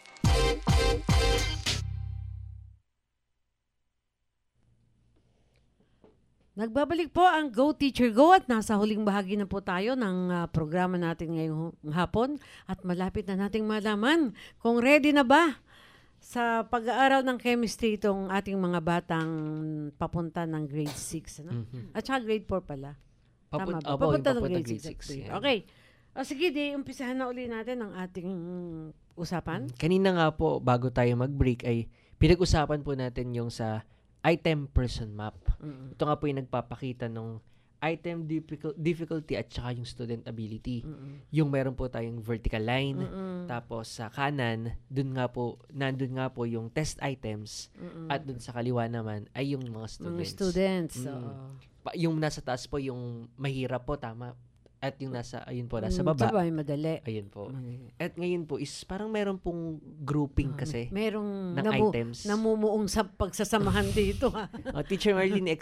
Nagbabalik po ang Go Teacher Go at nasa huling bahagi na po tayo ng programa natin ngayong hapon at malapit na nating malaman kung ready na ba sa pag-aaral ng chemistry itong ating mga batang papunta ng grade 6. Ano? At saka grade 4 pala. Tama ba? Papunta ng grade 6. Okay. O sige, umpisahan na uli natin ang ating usapan. Kanina nga po, bago tayo mag-break, ay pinag-usapan po natin yung sa item person map. Ito nga po yung nagpapakita ng item difficulty at saka yung student ability. Yung meron po tayong vertical line, tapos sa kanan, nandun nga po yung test items, at dun sa kaliwa naman ay yung mga students. Yung nasa taas po yung mahirap po, tama? At yung nasa baba. Sabay, madali. Ayun po. At ngayon po is parang meron pong grouping kasi merong ng items. Namumuong sa pagsasamahan dito. Teacher Marlene,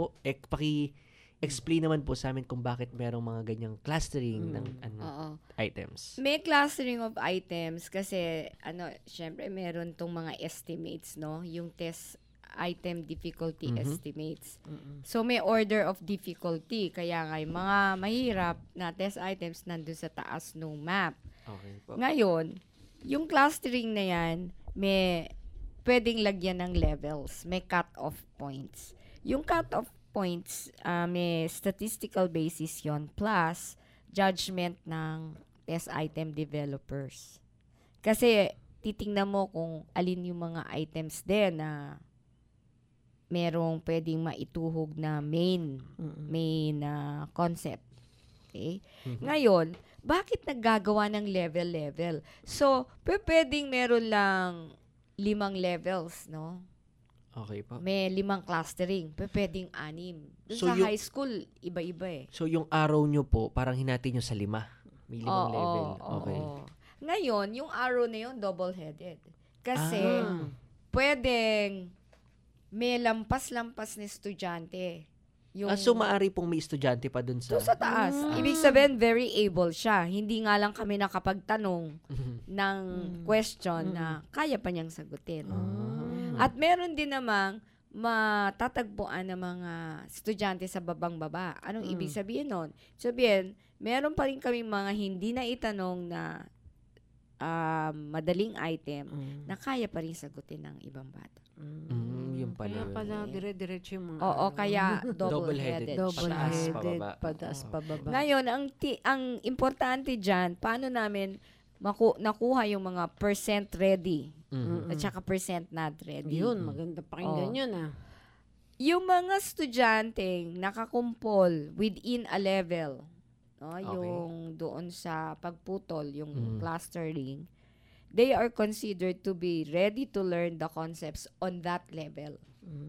paki-explain naman po sa amin kung bakit merong mga ganyang clustering ng items. May clustering of items kasi syempre meron tong mga estimates, no? Yung test item difficulty estimates. So, may order of difficulty. Kaya nga, yung mga mahirap na test items nandun sa taas ng map. Okay po. Ngayon, yung clustering na yan, may pwedeng lagyan ng levels. May cut-off points. Yung cut-off points, may statistical basis yon plus judgment ng test item developers. Kasi, titingnan mo kung alin yung mga items din na merong pwedeng maituhog na main concept. Okay? Ngayon, bakit naggagawa ng level? So, pwedeng meron lang 5 levels, no? Okay po. May 5 clustering. Pwedeng 6. Doon sa high school, iba-iba eh. So, yung arrow nyo po, parang hinati nyo sa 5. May 5 level. Okay. Ngayon, yung arrow na yun, double-headed. Kasi, pwedeng may lampas-lampas na estudyante. So, maari pong may estudyante pa dun sa taas. Ibig sabihin, very able siya. Hindi nga lang kami nakapagtanong ng question na kaya pa niyang sagutin. At meron din namang matatagpuan ng mga estudyante sa babang-baba. Anong ibig sabihin nun? Sabihin, meron pa rin kami mga hindi na itanong na madaling item na kaya pa rin sagutin ng ibang bata. Yung pala. Kaya pala, dire-diretso yung mga Oo, kaya double-headed. Double-headed, pataas pababa. Ngayon, ang importante dyan, paano namin nakuha yung mga percent ready at saka percent not ready. Yun, maganda pakinggan yun Yung mga estudyanteng nakakumpol within a level, no, yung doon sa pagputol, yung clustering, they are considered to be ready to learn the concepts on that level.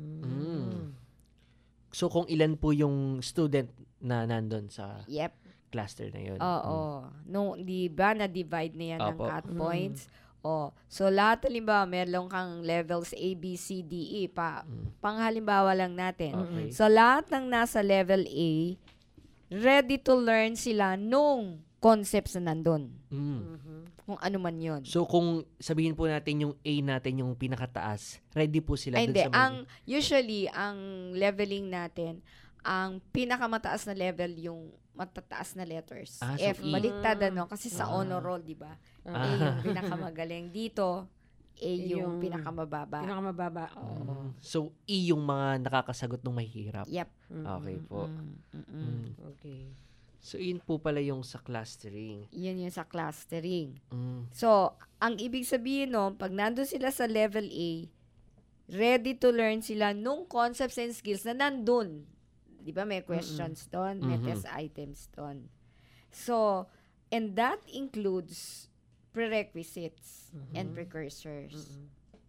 So, kung ilan po yung student na nandun sa Yep. cluster na yun? Oo. No, di ba na-divide na yan ng cut points? So lahat halimbawa, meron kang levels A, B, C, D, E panghalimbawa lang natin. Okay. So lahat ng nasa level A, ready to learn sila nung concepts na nandun. Kung ano man yun. So, kung sabihin po natin yung A natin, yung pinakataas, ready po sila dun Hindi. sa Usually, ang leveling natin, ang pinakamataas na level yung matataas na letters. So F, E. baliktad kasi sa honor roll, di ba? A yung pinakamagaling. Dito, A yung pinakamababa. So, E yung mga nakakasagot ng mahirap. Yep. Okay po. Okay. So, yun po pala yung sa clustering. Yun yung sa clustering. So, ang ibig sabihin pag nandun sila sa level A, ready to learn sila nung concepts and skills na nandun. Di ba? May questions doon, may test items doon. So, and that includes prerequisites and precursors.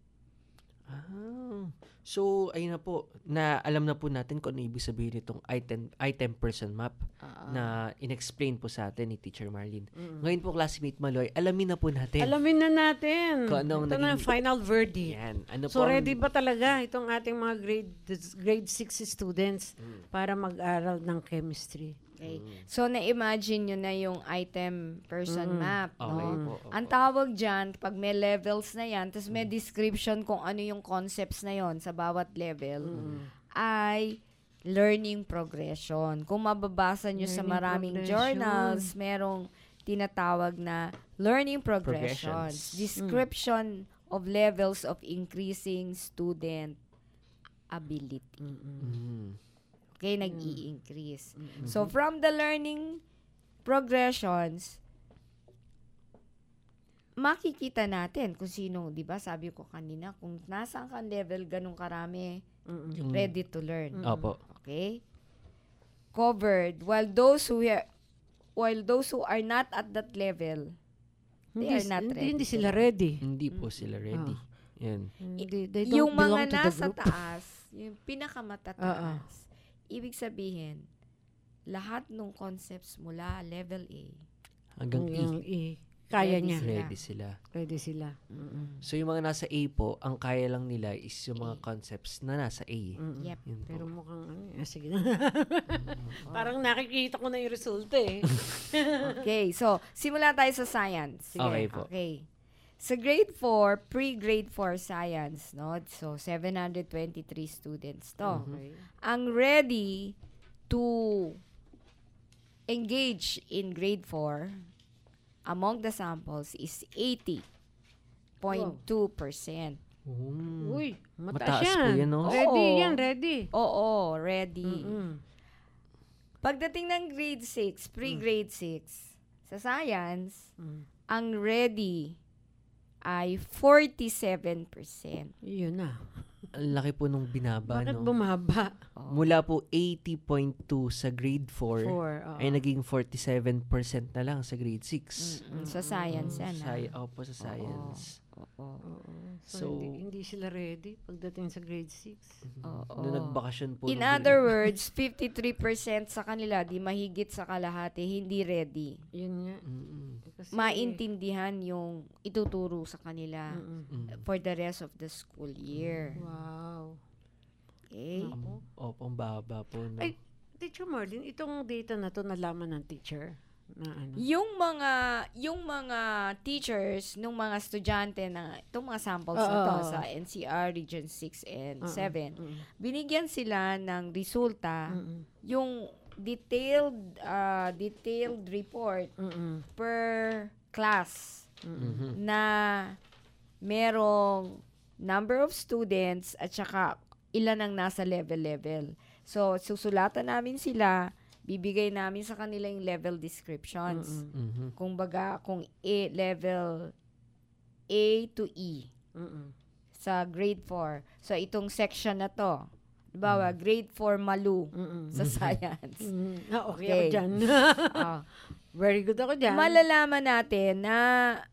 So, ayun na po, na alam na po natin kung ano ibig sabihin itong item person map na in-explain po sa atin ni Teacher Marlene. Ngayon po, classmate Maloy, alamin na po natin. Alamin na natin. Kung anong Ito na final verdict. Yan. Ano So, po ready ba talaga itong ating mga grade 6 students para mag-aral ng chemistry? Okay. So, na-imagine nyo na yung item person map. Okay No? po. Ang tawag dyan, pag may levels na yan, tapos may description kung ano yung concepts na yon sa bawat level, ay learning progression. Kung mababasa nyo sa maraming journals, merong tinatawag na learning progressions. Description of levels of increasing student ability. Okay, nag-i-increase. So, from the learning progressions, makikita natin kung sino, di ba, sabi ko kanina, kung nasaan kang level, ganun karami, ready to learn. Opo. Okay? Covered. While those who are not at that level, they are not ready. Hindi sila ready. Hindi po sila ready. Yan. They don't Yung belong mga to the nasa group. taas, yung pinakamatataas, ibig sabihin, lahat ng concepts mula level A Hanggang E. Kaya Ready niya. Ready sila. Ready sila. So, yung mga nasa A po, ang kaya lang nila is yung mga concepts na nasa A. Yep. Yun po. Pero mukhang sige na. Parang nakikita ko na yung resulta Okay, so, simula tayo sa science. Sige. Okay po. Okay. Sa grade 4, pre-grade 4 science, no? So, 723 students to. Okay. Ang ready to engage in grade 4 among the samples is 80.2%. Uy, Mataas mataas po yan. yan, no? Ready yan, ready. Oo, ready. Pagdating ng grade 6, pre-grade 6, sa science, ang ready ay 47%. Yun na. Ang laki po nung binaba, Bakit no? bumaba? Mula po 80.2 sa grade 4, ay oo. naging 47% na lang sa grade 6. Sa science yan, ha? Opo, sa science. Oo. So, hindi sila ready pagdating sa grade 6. Nung nagbakasyon po. In other words, 53% sa kanila, di mahigit sa kalahati, hindi ready. Yun nga. Kasi, Maintindihan yung ituturo sa kanila for the rest of the school year. Wow. Okay? Opo, ang baba po. No? Ay, Teacher Marlene, itong data na to nalaman ng teacher na ano? Yung mga teachers nung mga estudyante na itong mga samples na to sa NCR Region 6 and 7, binigyan sila ng resulta, yung detailed report per class na merong number of students at saka ilan ang nasa level. So, susulatan namin sila, bibigay namin sa kanila yung level descriptions. Kung baga, kung level A to E sa grade 4. So, itong section na to, diba, grade 4 Malu sa science. Okay ako dyan. Very good ako dyan. Malalaman natin na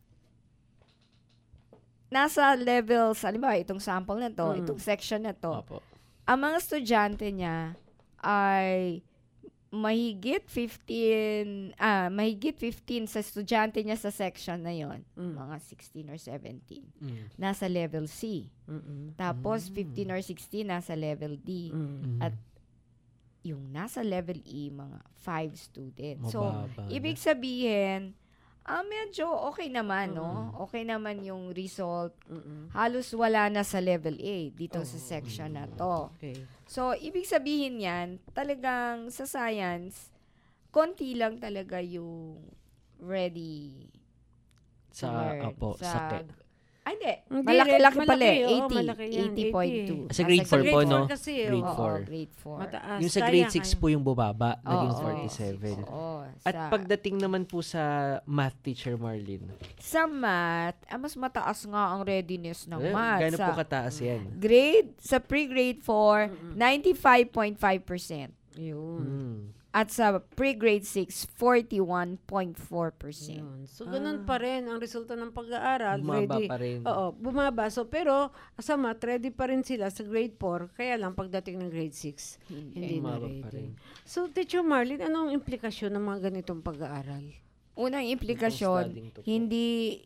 nasa levels, halimbawa, itong sample na to, itong section na to, ang mga estudyante niya ay mahigit 15 sa estudyante niya sa section na yon, mga 16 or 17. Nasa level C. Tapos 15 or 16 nasa level D. At yung nasa level E, mga 5 students. So, ibig sabihin, medyo okay naman, no? Okay naman yung result. Halos wala na sa level A dito sa section na to. Okay. So, ibig sabihin yan, talagang sa science, konti lang talaga yung ready sa learn. Hindi. Malaki Malaki pala. malaki yan, 80.2. Sa grade 4 po, no? Kasi, Grade 4. Grade 4. Mataas. Yung sa grade 6 po yung bubaba, naging 47. At pagdating naman po sa math teacher, Marlene? Sa math, mas mataas nga ang readiness ng math. Gano'n po kataas yan? Sa pre-grade 4, 95.5%. Yun. At sa pre-grade 6, 41.4%. So, ganun pa rin ang resulta ng pag-aaral. Bumaba ready. pa rin. Oo, bumaba. So, pero, sa math, ready pa rin sila sa grade 4. Kaya lang, pagdating ng grade 6, hindi na ready. So, Teacher Marlene, anong implikasyon ng mga ganitong pag-aaral? Unang implikasyon, hindi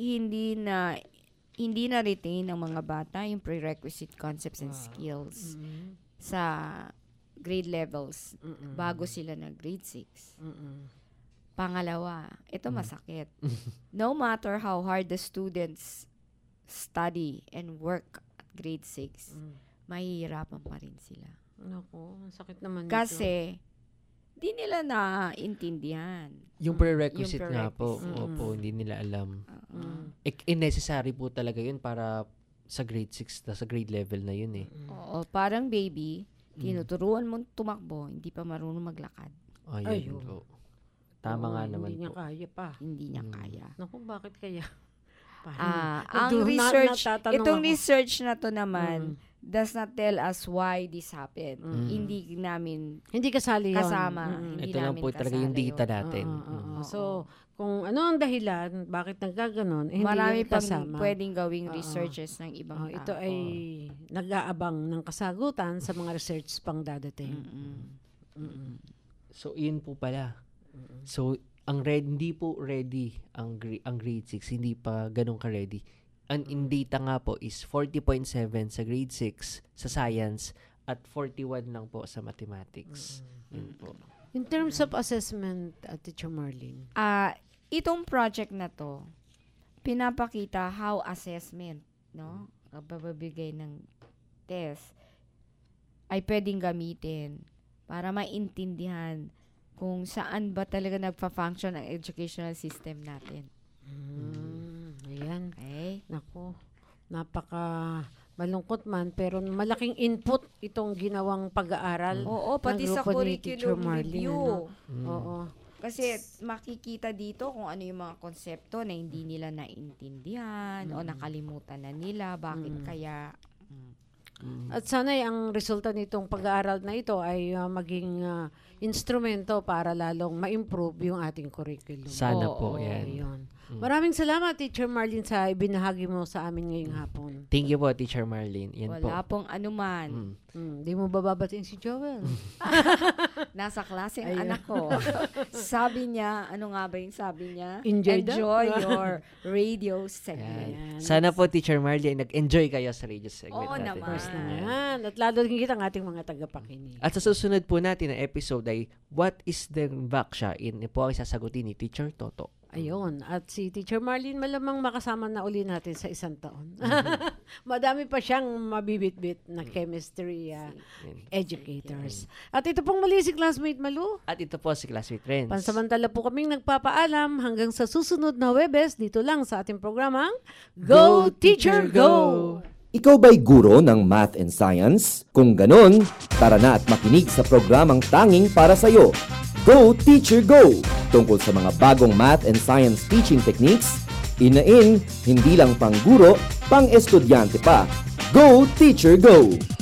na retain ng mga bata yung prerequisite concepts and skills sa grade levels bago sila na grade 6. Pangalawa, ito masakit. No matter how hard the students study and work at grade 6, mahihirapan pa rin sila. Naku, sakit naman kasi di nila naintindihan. Yung prerequisite nga po. Opo, hindi nila alam. Necessary po talaga yun para sa grade 6, sa grade level na yun eh. Oo, parang baby, tinuturuan mo tumakbo, hindi pa marunong maglakad. Ayun po. Tama nga naman hindi niya po. kaya pa. Hindi niya kaya. Naku, bakit kaya? Ang research, itong research na to naman, does not tell us why this happened. Hindi kasali yun. Kasama. Ito lang po talaga yung data natin. So, kung ano ang dahilan, bakit nagkaganon, hindi marami yan kasama. Pang pwedeng gawing researches ng ibang tao. Ito ay nag-aabang ng kasagutan sa mga research pang dadating. So, yun po pala. So, hindi po ready ang grade 6. Hindi pa ganun ka-ready. Ang data nga po is 40.7 sa grade 6 sa science at 41 lang po sa mathematics. Yun po. In terms of assessment, Teacher Marlene? Itong project na to, pinapakita how assessment, no? Bababigay ng test ay pwedeng gamitin para maintindihan kung saan ba talaga nagpa-function ang educational system natin. Ayan. Okay. Naku, malungkot man, pero malaking input itong ginawang pag-aaral. Oo, pati sa curriculum review. Oo. Kasi makikita dito kung ano yung mga konsepto na hindi nila naintindihan o nakalimutan na nila. Bakit kaya? At sana'y ang resulta nitong pag-aaral na ito ay maging instrumento para lalong ma-improve yung ating curriculum. Sana po yan. Yun. Maraming salamat, Teacher Marlene, sa ibinahagi mo sa amin ngayong hapon. Thank you po, Teacher Marlene. Yan Wala po. pong anuman. Di mo bababatiin si Joel? Nasa klase ang anak ko. Sabi niya, ano nga ba yung sabi niya? Enjoy your radio segment. Sana po, Teacher Marlene, nag-enjoy kayo sa radio segment natin. naman. Of course naman. At lalo din kita ang ating mga tagapakinig. At sa susunod po natin na episode ay What is the Vaksha? Po ay sasagutin ni Teacher Toto. Ayun. At si Teacher Marlene malamang makasama na uli natin sa isang taon. Madami pa siyang mabibit-bit na chemistry educators. At ito pong muli si Classmate Malu. At ito po si Classmate Renz. Pansamantala po kaming nagpapaalam hanggang sa susunod na Huwebes dito lang sa ating programang Go Teacher Go! Ikaw ba'y guro ng math and science? Kung ganon, tara na at makinig sa programang tanging para sa'yo. Go Teacher Go! Tungkol sa mga bagong math and science teaching techniques, inain, hindi lang pang guro, pang estudyante pa. Go Teacher Go!